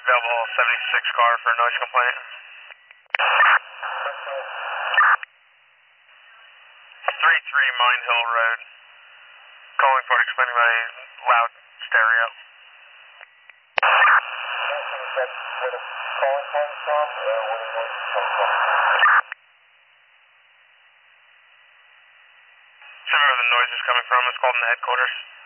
available 76 car for a noise complaint. 33 Mine Hill Road. Calling for explaining about a loud stereo. Is that where the calling comes from, or where the noise comes from? Where the noise is coming from is called in the headquarters.